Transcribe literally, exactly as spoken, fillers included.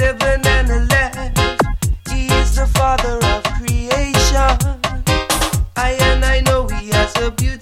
heaven and the land. He is the Father of creation. I and I know He has a beautiful